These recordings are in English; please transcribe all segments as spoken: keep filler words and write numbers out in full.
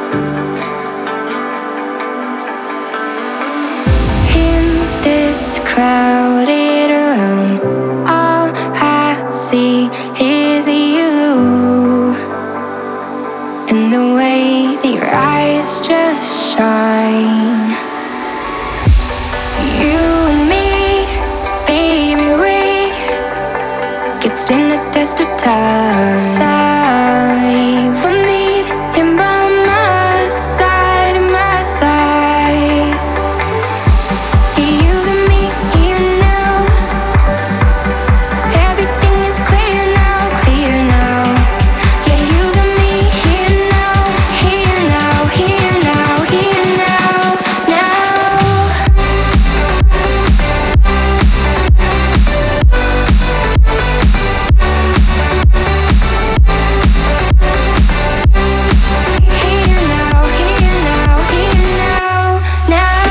In this crowded room, all I see is you, and the way that your eyes just shine. You and me, baby, we could stand the test of time. Side for me, and by my side, my side. You and me here now. Everything is clear now, clear now. Yeah, you and me here now, here now, here now, here now, now. Here now, here now, here now, now.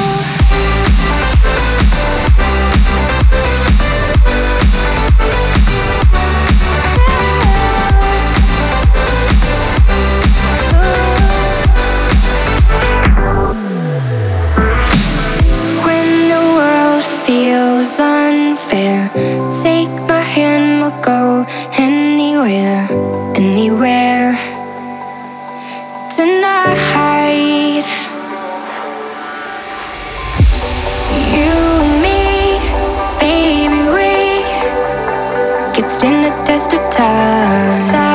When the world feels unfair, take my hand, we'll go anywhere, anywhere tonight. You and me, baby, we could stand the test of time.